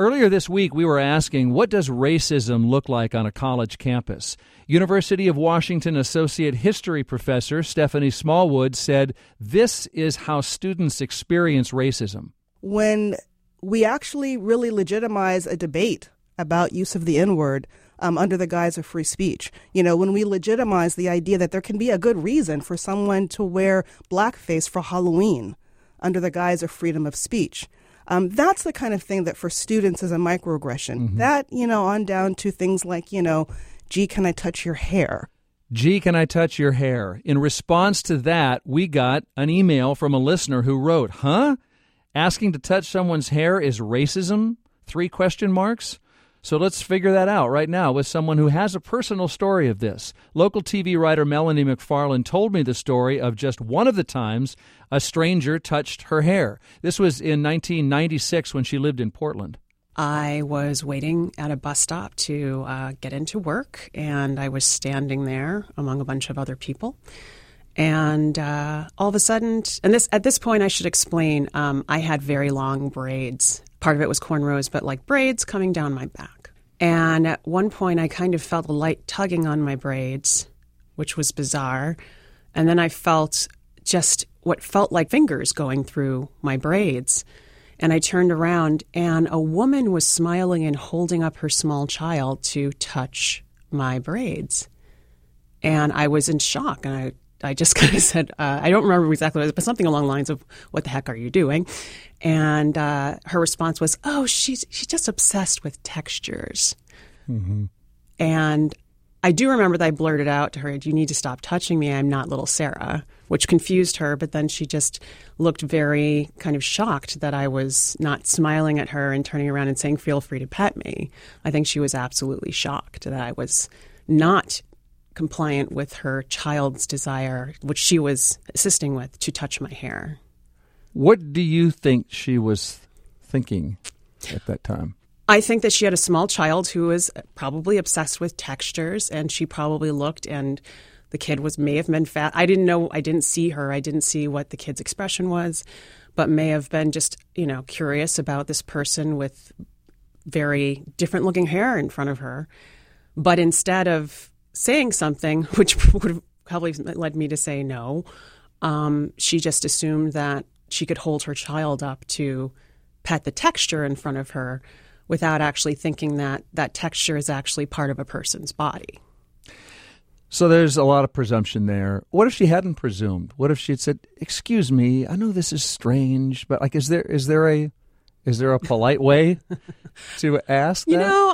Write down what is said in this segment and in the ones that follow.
Earlier this week, we were asking, what does racism look like on a college campus? University of Washington Associate History Professor Stephanie Smallwood said this is how students experience racism. When we actually really legitimize a debate about use of the N-word under the guise of free speech, when we legitimize the idea that there can be a good reason for someone to wear blackface for Halloween under the guise of freedom of speech, that's the kind of thing that for students is a microaggression. Mm-hmm. That, on down to things like, gee, can I touch your hair? Gee, can I touch your hair? In response to that, we got an email from a listener who wrote, Asking to touch someone's hair is racism? 3 question marks? So let's figure that out right now with someone who has a personal story of this. Local TV writer Melanie McFarland told me the story of just one of the times a stranger touched her hair. This was in 1996 when she lived in Portland. I was waiting at a bus stop to get into work, and I was standing there among a bunch of other people. And all of a sudden, at this point I should explain, I had very long braids. Part of it was cornrows, but like braids coming down my back. And at one point I kind of felt a light tugging on my braids, which was bizarre. And then I felt just what felt like fingers going through my braids. And I turned around, and a woman was smiling and holding up her small child to touch my braids. And I was in shock, and I just kind of said, I don't remember exactly what it was, but something along the lines of, what the heck are you doing? And her response was, she's just obsessed with textures. Mm-hmm. And I do remember that I blurted out to her, you need to stop touching me. I'm not little Sarah, which confused her. But then she just looked very kind of shocked that I was not smiling at her and turning around and saying, feel free to pet me. I think she was absolutely shocked that I was not compliant with her child's desire, which she was assisting with, to touch my hair. What do you think she was thinking at that time? I think that she had a small child who was probably obsessed with textures, and she probably looked, and the kid may have been fat. I didn't know. I didn't see her. I didn't see what the kid's expression was, but may have been just, curious about this person with very different looking hair in front of her. But instead of saying something, which would have probably led me to say no, she just assumed that she could hold her child up to pet the texture in front of her without actually thinking that that texture is actually part of a person's body. So there's a lot of presumption there. What if she hadn't presumed? What if she had said, "Excuse me, I know this is strange, but is there a polite way to ask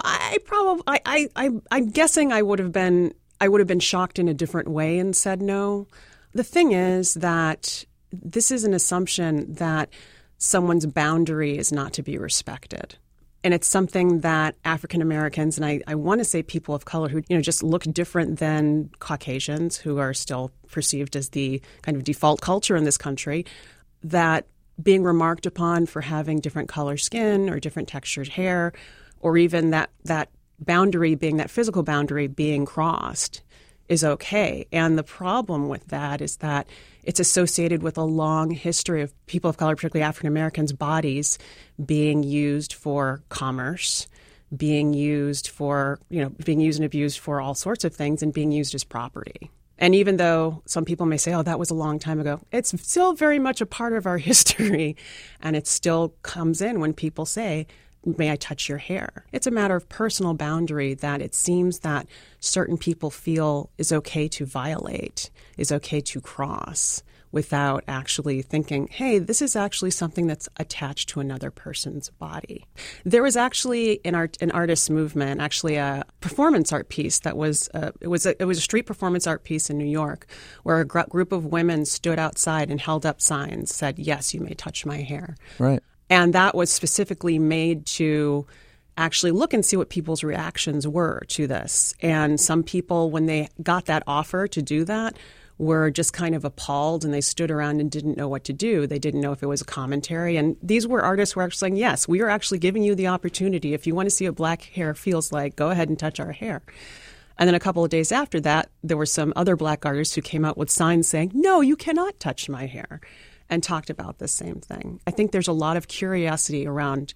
that?" I'm guessing I would have been shocked in a different way and said no. The thing is that this is an assumption that someone's boundary is not to be respected. And it's something that African Americans, and I want to say people of color who just look different than Caucasians, who are still perceived as the kind of default culture in this country, that being remarked upon for having different color skin or different textured hair, or even that boundary being, that physical boundary being crossed, is okay. And the problem with that is that it's associated with a long history of people of color, particularly African Americans' bodies being used for commerce, being used and abused for all sorts of things, and being used as property. And even though some people may say, that was a long time ago, it's still very much a part of our history. And it still comes in when people say, may I touch your hair? It's a matter of personal boundary that it seems that certain people feel is okay to violate, is okay to cross, without actually thinking, hey, this is actually something that's attached to another person's body. There was actually an artist movement, actually a performance art piece that was it was a street performance art piece in New York, where a group of women stood outside and held up signs, said, "Yes, you may touch my hair." Right. And that was specifically made to actually look and see what people's reactions were to this. And some people, when they got that offer to do that, were just kind of appalled, and they stood around and didn't know what to do. They didn't know if it was a commentary. And these were artists who were actually saying, yes, we are actually giving you the opportunity. If you want to see what black hair feels like, go ahead and touch our hair. And then a couple of days after that, there were some other black artists who came out with signs saying, no, you cannot touch my hair, and talked about the same thing. I think there's a lot of curiosity around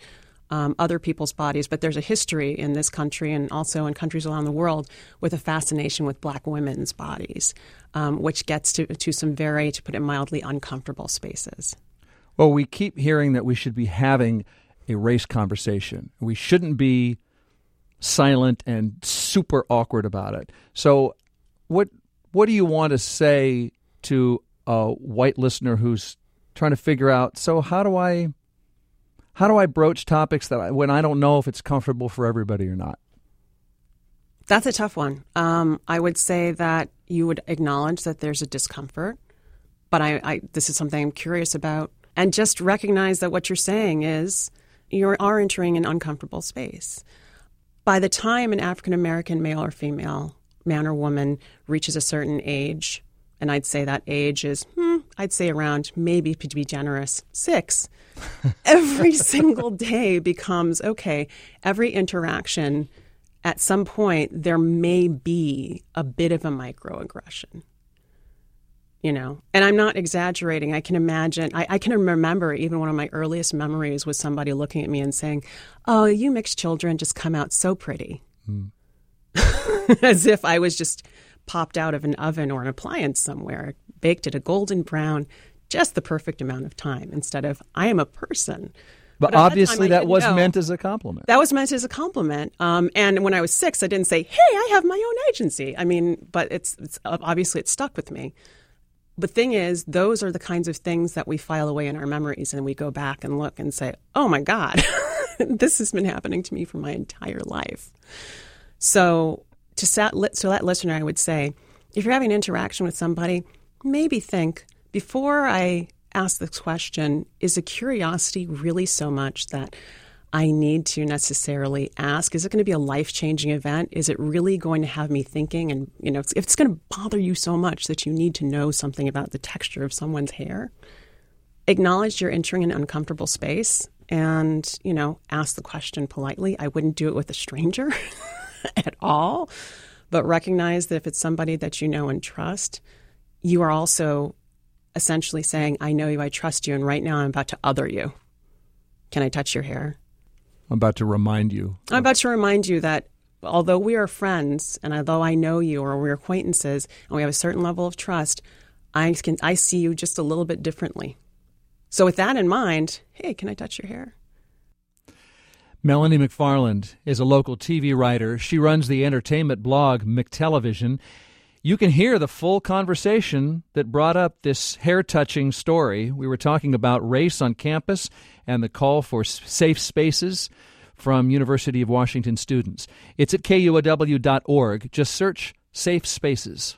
other people's bodies, but there's a history in this country and also in countries around the world with a fascination with black women's bodies, which gets to some very, to put it mildly, uncomfortable spaces. Well, we keep hearing that we should be having a race conversation. We shouldn't be silent and super awkward about it. So what do you want to say to a white listener who's trying to figure out, so how do I broach topics when I don't know if it's comfortable for everybody or not? That's a tough one. I would say that you would acknowledge that there's a discomfort, but this is something I'm curious about, and just recognize that what you're saying is you are entering an uncomfortable space. By the time an African-American male or female, man or woman, reaches a certain age, and I'd say that age is, I'd say around, maybe to be generous, 6, every single day becomes, okay, every interaction, at some point, there may be a bit of a microaggression. And I'm not exaggerating. I can imagine, I can remember even one of my earliest memories was somebody looking at me and saying, "Oh, you mixed children just come out so pretty." As if I was just popped out of an oven or an appliance somewhere, baked at a golden brown, just the perfect amount of time, instead of, I am a person. But obviously that was meant as a compliment. That was meant as a compliment. And when I was 6, I didn't say, "Hey, I have my own agency." I mean, but it's obviously it stuck with me. The thing is, those are the kinds of things that we file away in our memories, and we go back and look and say, "Oh my God, this has been happening to me for my entire life." So that listener, I would say, if you're having an interaction with somebody, maybe think, before I ask this question, is the curiosity really so much that I need to necessarily ask? Is it going to be a life-changing event? Is it really going to have me thinking? And, if it's going to bother you so much that you need to know something about the texture of someone's hair, acknowledge you're entering an uncomfortable space and, ask the question politely. I wouldn't do it with a stranger at all, but recognize that if it's somebody that you know and trust, you are also essentially saying, "I know you, I trust you, and right now I'm about to other you. Can I touch your hair?" I'm about to remind you. I'm about to remind you that although we are friends and although I know you or we're acquaintances and we have a certain level of trust, I see you just a little bit differently. So with that in mind, hey, can I touch your hair? Melanie McFarland is a local TV writer. She runs the entertainment blog McTelevision. You can hear the full conversation that brought up this hair-touching story. We were talking about race on campus and the call for safe spaces from University of Washington students. It's at KUOW.org. Just search Safe Spaces.